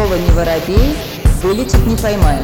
Слово не воробей, вылетит не поймаешь.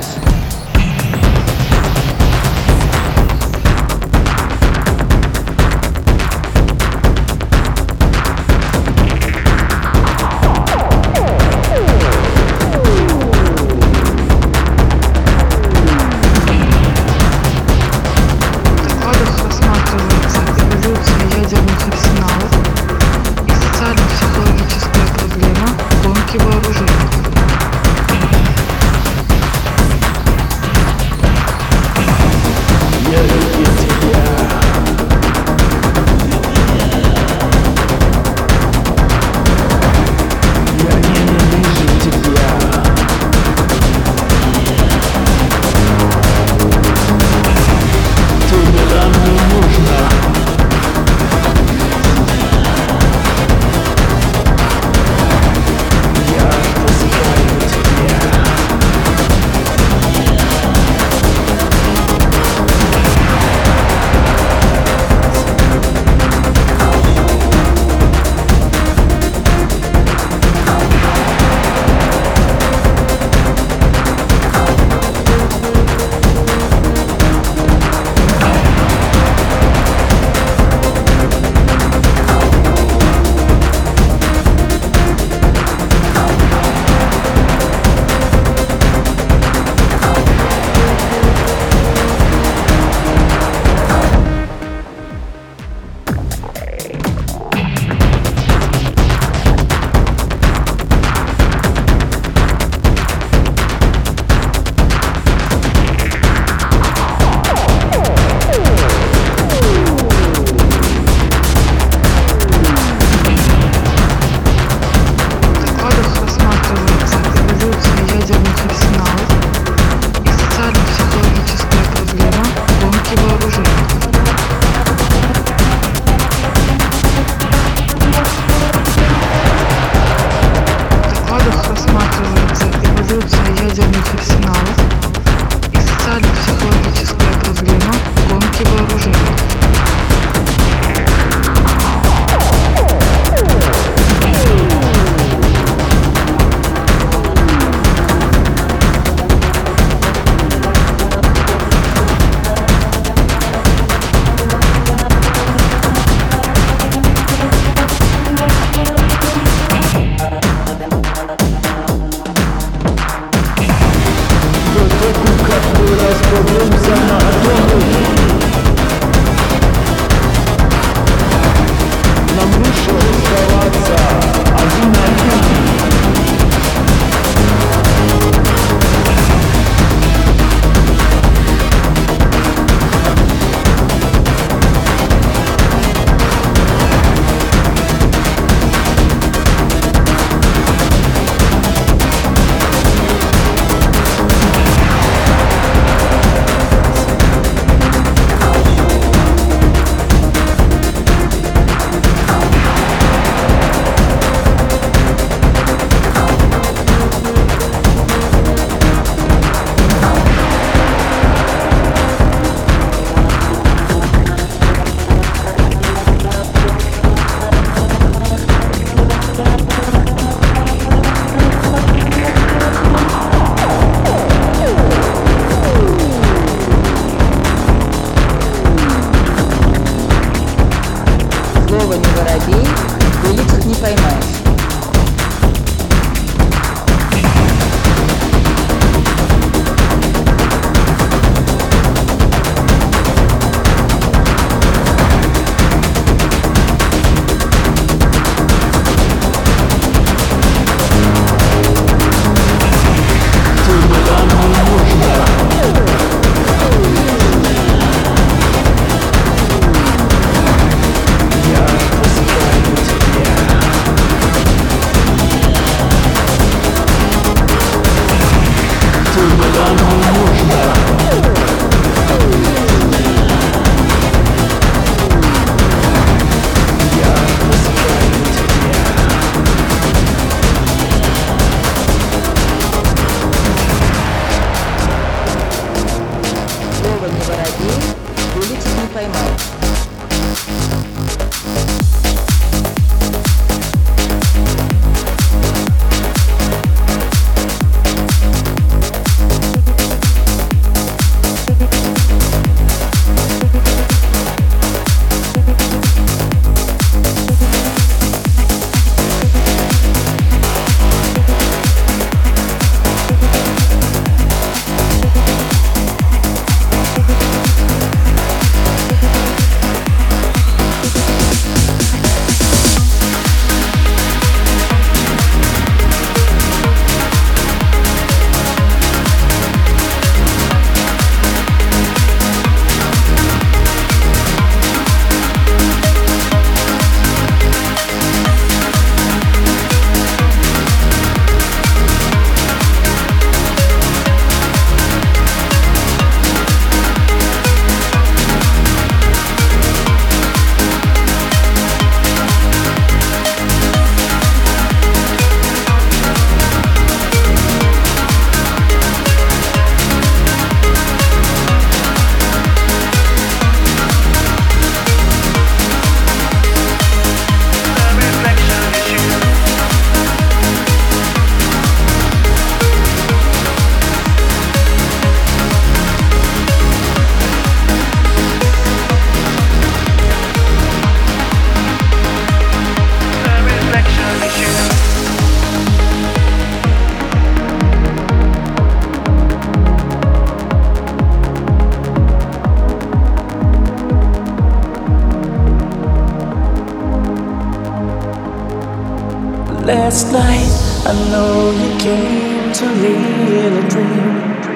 Last night, I know you came to live a dream,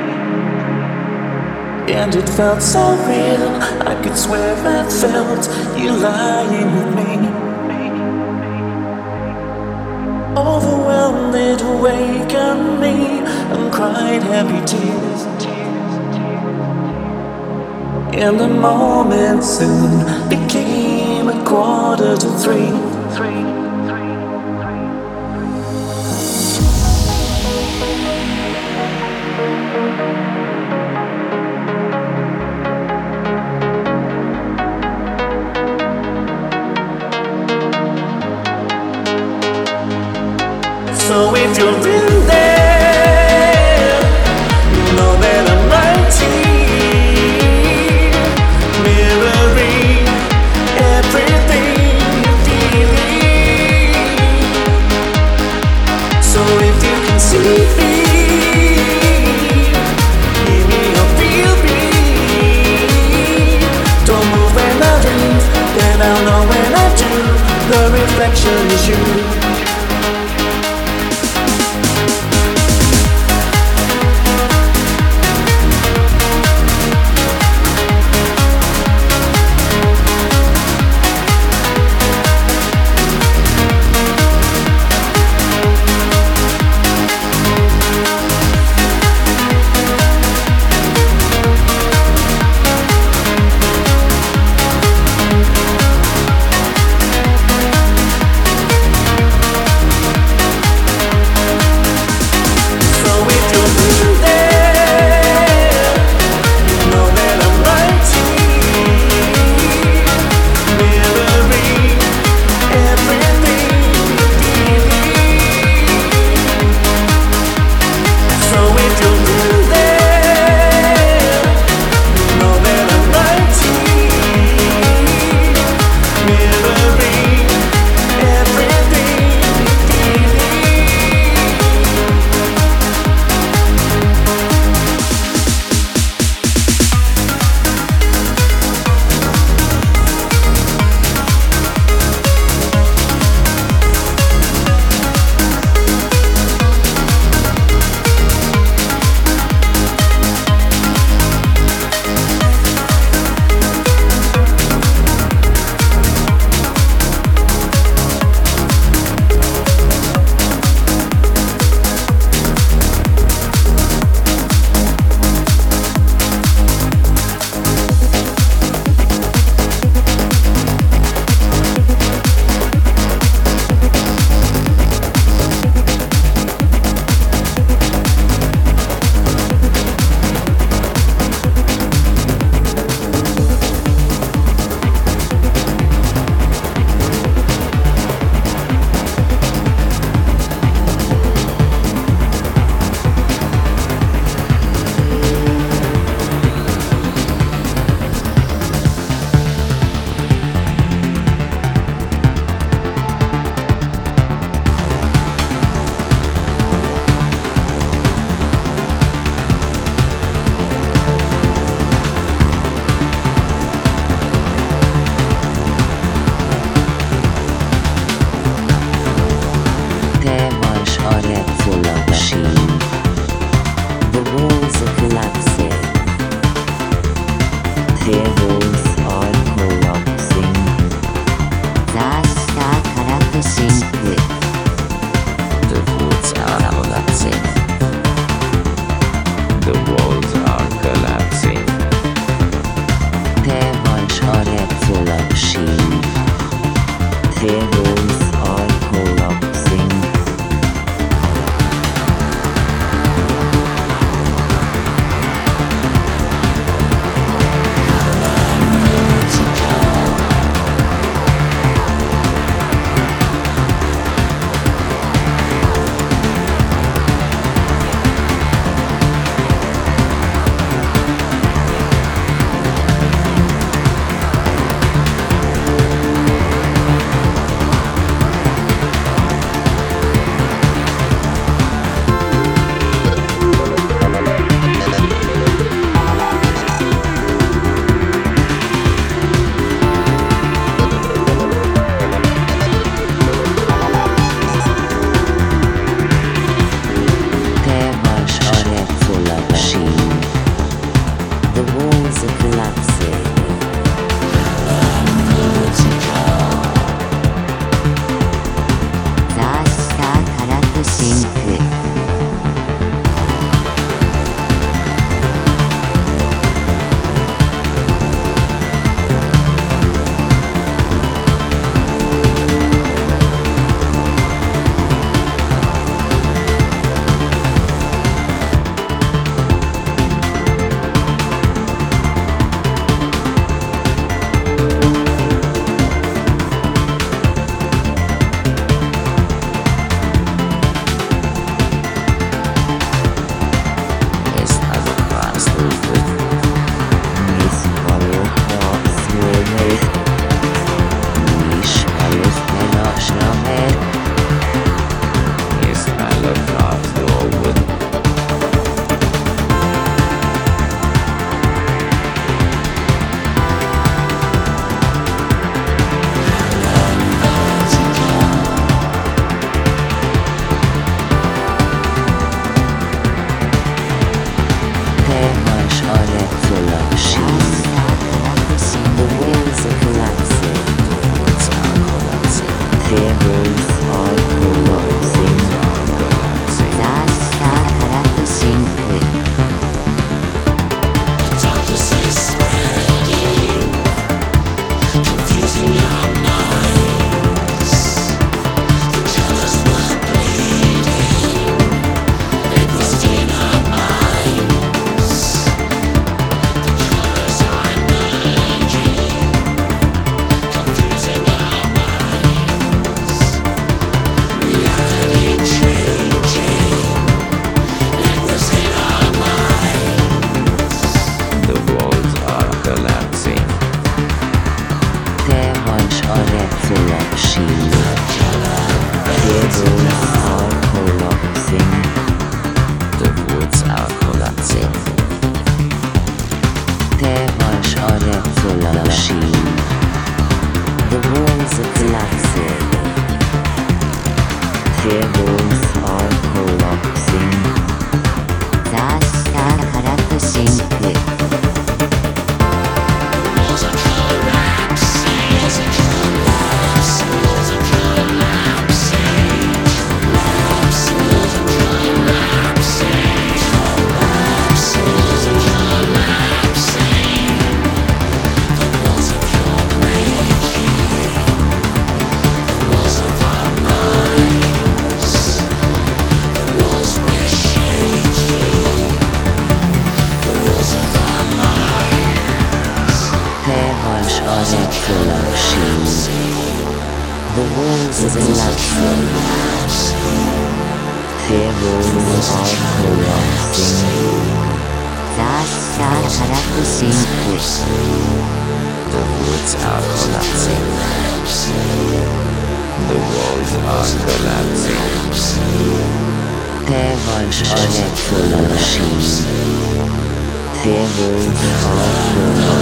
and it felt so real. I could swear I felt you lying with me. Overwhelmed, it awakened me and cried happy tears. And the moment soon became 2:45. So if you're in there, you know that I'm right here, mirroring everything you're feeling. So if you can see me, hear me or feel me, don't move when I leave, then I'll know when I do, the reflection is you. The woods are collapsing. The walls are collapsing. Te vagy a legfölöség. Te vagy a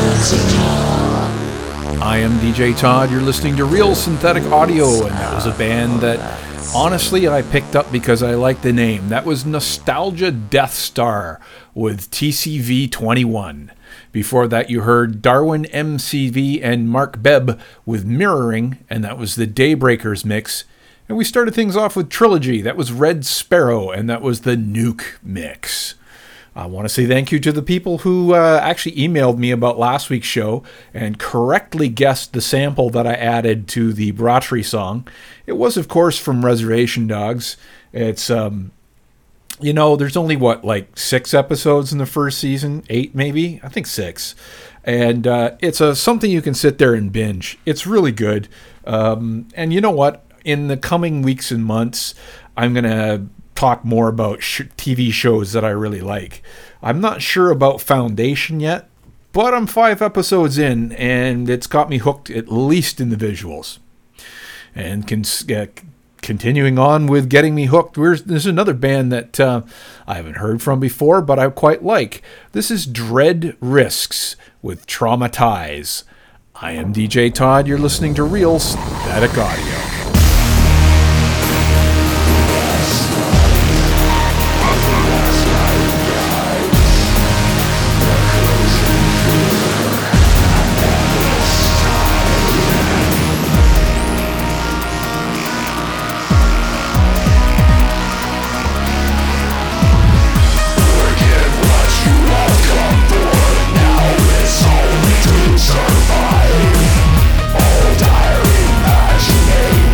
I am DJ Todd. You're listening to Real Synthetic Audio, and that was a band that honestly I picked up because I like the name. That was Nostalgia Death Star with TCV 21. Before that, you heard Darwin MCV and Mark Bebb with Mirroring, and that was the Daybreakers mix. And we started things off with Trilogy. That was Red Sparrow, and that was the Nuke mix. I want to say thank you to the people who actually emailed me about last week's show and correctly guessed the sample that I added to the Bratry song. It was, of course, from Reservation Dogs. It's, there's only, 6 episodes in the first season? 8, maybe? I think 6. And it's something you can sit there and binge. It's really good. And you know what? In the coming weeks and months, I'm going to talk more about TV shows that I really like. I'm not sure about Foundation yet, but I'm 5 episodes in, and it's got me hooked at least in the visuals. And continuing on with getting me hooked, there's another band that I haven't heard from before, but I quite like. This is Dread Risks with Traumatize. I am DJ Todd. You're listening to Real Synthetic Audio. Survive all dire imagination.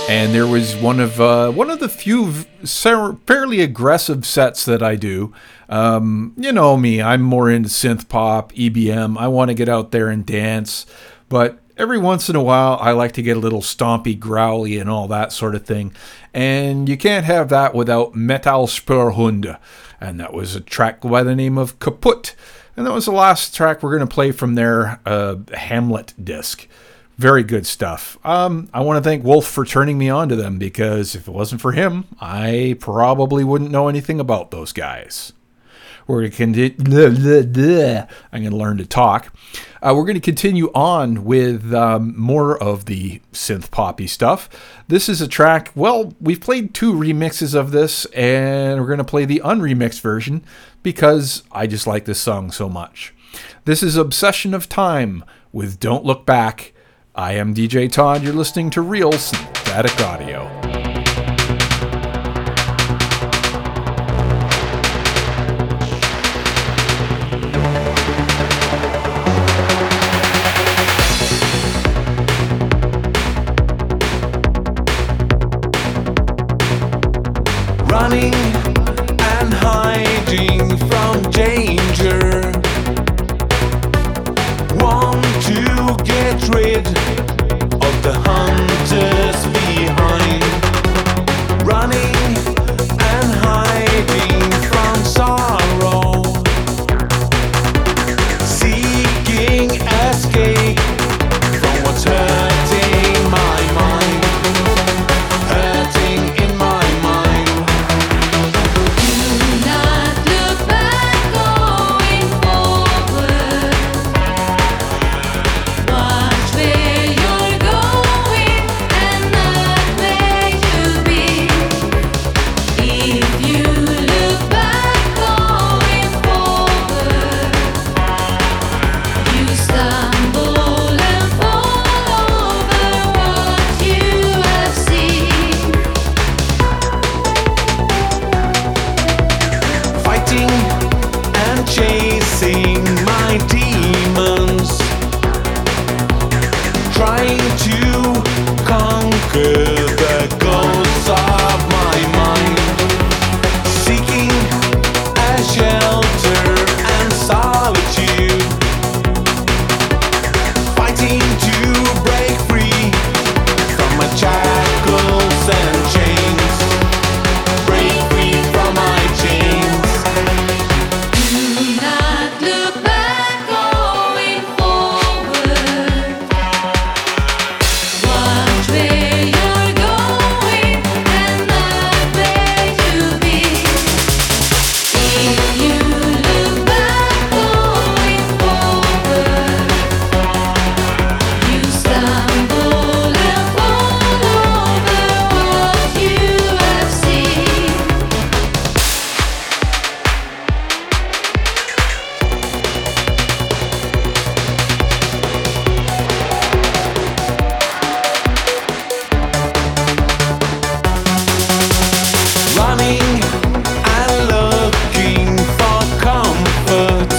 And there was one of the few fairly aggressive sets that I do. You know me, I'm more into synth pop, EBM. I want to get out there and dance, but every once in a while I like to get a little stompy, growly, and all that sort of thing. And you can't have that without Metal Spürhunde. And that was a track by the name of Kaputt. And that was the last track we're going to play from their Hamlet disc. Very good stuff. I want to thank Wolf for turning me on to them, because if it wasn't for him, I probably wouldn't know anything about those guys. We're going to I'm going to learn to talk. We're going to continue on with more of the synth poppy stuff. This is a track, well, we've played 2 remixes of this, and we're going to play the unremixed version because I just like this song so much. This is Obsession of Time with Don't Look Back. I am DJ Todd. You're listening to Real Synthetic Audio. Running and hiding from danger. Want to get rid of the hunters behind. Running and hiding from sorrow. Seeking escape from what's hurting my mind. Hurting in my mind. Do not look back, going forward. Watch where you're going and not where you've been. If you look back, going forward, you stumble and fall over what you have seen. Fighting and chasing my demons. Trying to conquer the ghosts of my mind. Seeking a shelter and solitude. Fighting to break free from my shackles and chains. Break free from my chains. Do not look back, going forward. Watch where you're going and not where you've been. If you look back, going forward, you stumble and fall over what you have seen. Running and looking for comfort.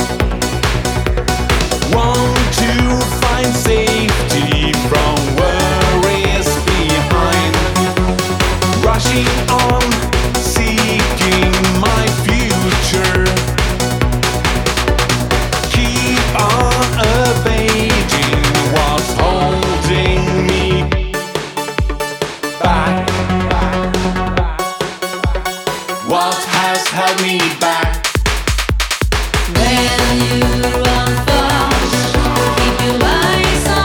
Want to find safety from worries behind. Rushing on, seeking my future. Keep on evading what's holding me back. What has held me back? When you run fast, keep your eyes on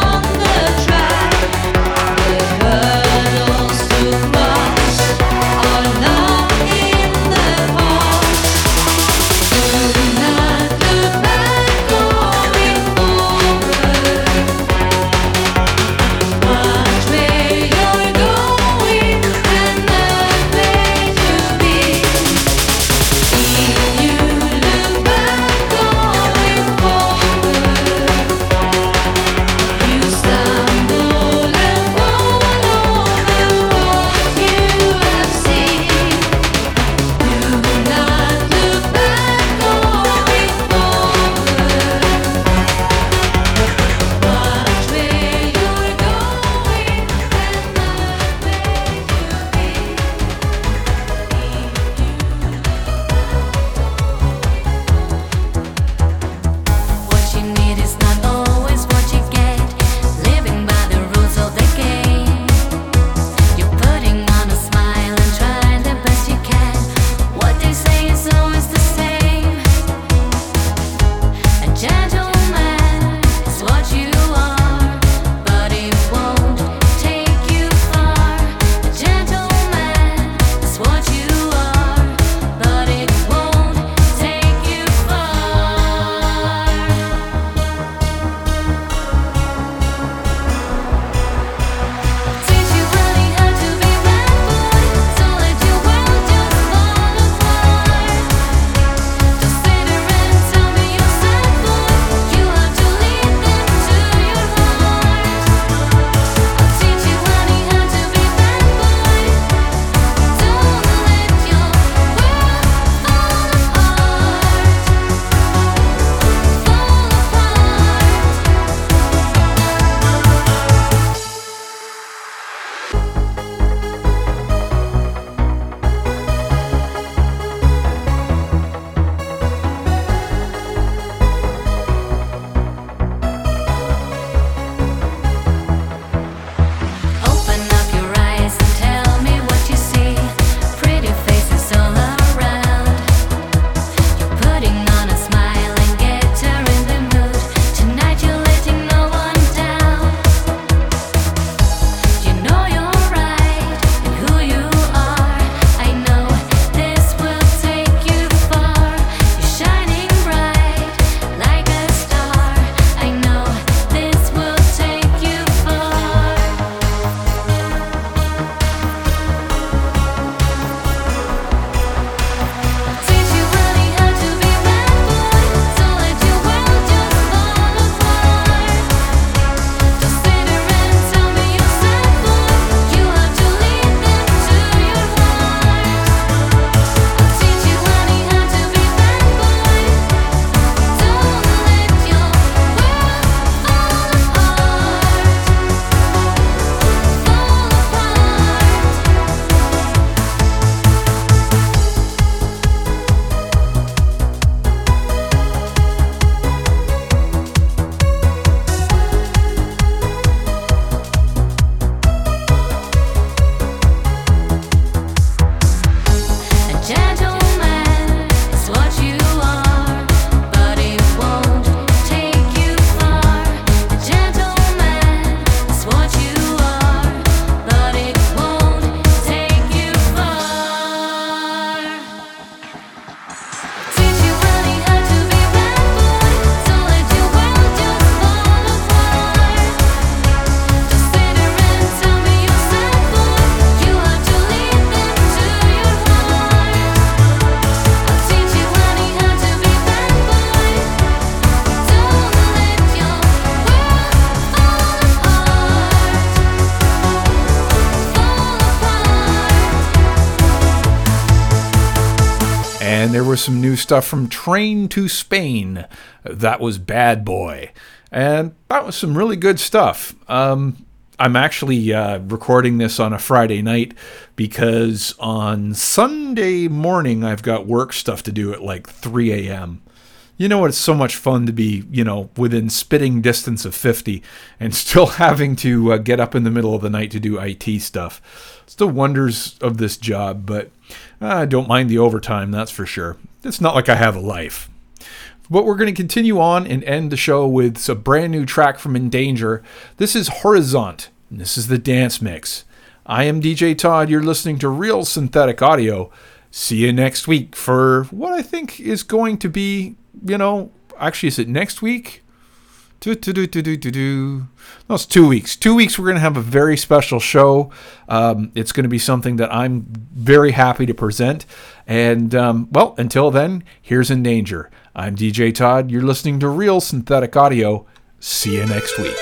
there was some new stuff from Train to Spain. That was Bad Boy. And that was some really good stuff. I'm actually recording this on a Friday night because on Sunday morning I've got work stuff to do at like 3 a.m. You know, it's so much fun to be, within spitting distance of 50 and still having to get up in the middle of the night to do IT stuff. It's the wonders of this job, but I don't mind the overtime, that's for sure. It's not like I have a life. But we're going to continue on and end the show with a brand new track from Endanger. This is Horizont, and this is the dance mix. I am DJ Todd. You're listening to Real Synthetic Audio. See you next week for what I think is going to be, actually, is it next week? No, it's 2 weeks. 2 weeks, we're going to have a very special show. It's going to be something that I'm very happy to present. And, until then, here's Endanger. I'm DJ Todd. You're listening to Real Synthetic Audio. See you next week.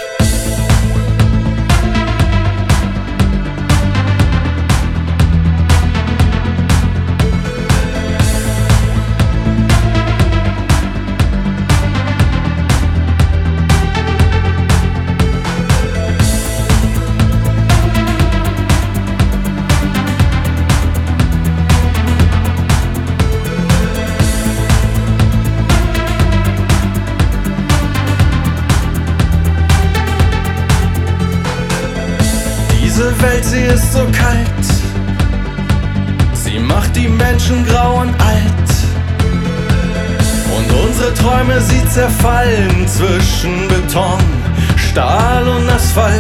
Sie ist so kalt, sie macht die Menschen grau und alt. Und unsere Träume, sie zerfallen zwischen Beton, Stahl und Asphalt.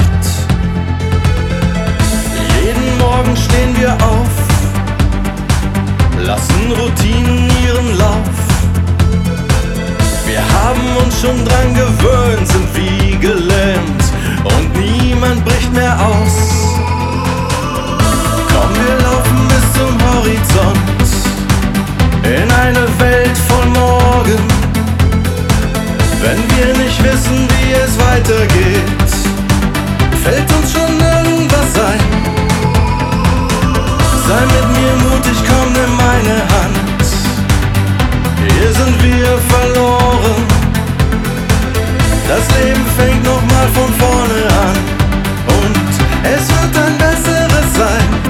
Jeden Morgen stehen wir auf, lassen Routinen ihren Lauf. Wir haben uns schon dran gewöhnt, sind wie gelähmt und niemand bricht mehr aus. Komm, wir laufen bis zum Horizont, in eine Welt von morgen. Wenn wir nicht wissen, wie es weitergeht, fällt uns schon irgendwas ein. Sei mit mir mutig, komm, nimm meine Hand. Hier sind wir verloren. Das Leben fängt nochmal von vorne an. Und es wird ein besseres sein.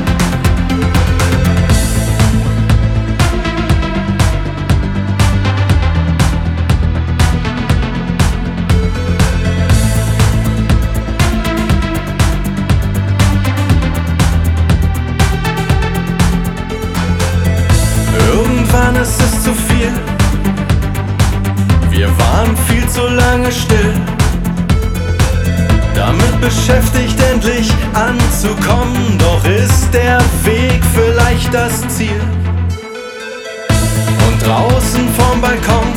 Es ist zu viel, wir waren viel zu lange still, damit beschäftigt endlich anzukommen, doch ist der Weg vielleicht das Ziel. Und draußen vorm Balkon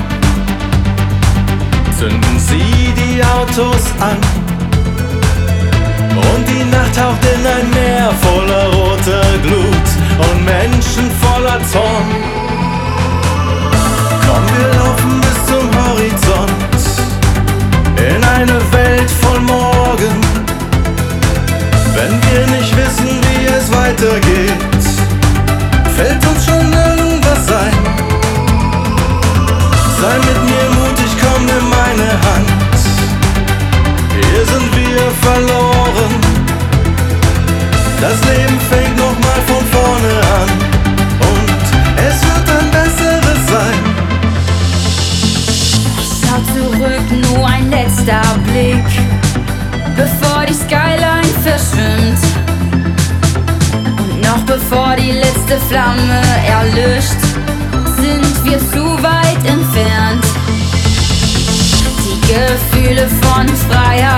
zünden sie die Autos an und die Nacht taucht in ein Meer voller roter Glut und Menschen voller Zorn. Komm, wir laufen bis zum Horizont, in eine Welt von morgen. Wenn wir nicht wissen, wie es weitergeht, fällt uns schon irgendwas ein. Sei mit mir mutig, komm, nimm meine Hand. Hier sind wir verloren. Das Leben fängt nochmal von vorne an. Und es wird ein besseres sein. Schau zurück, nur ein letzter Blick, bevor die Skyline verschwimmt und noch bevor die letzte Flamme erlischt, sind wir zu weit entfernt. Die Gefühle von Freiheit